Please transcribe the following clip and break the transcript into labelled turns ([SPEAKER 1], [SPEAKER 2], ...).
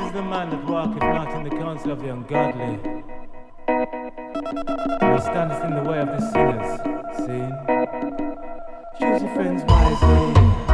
[SPEAKER 1] is the man that walketh not in the counsel of the ungodly, nor standeth in the way of the sinners. See? Choose your friends wisely.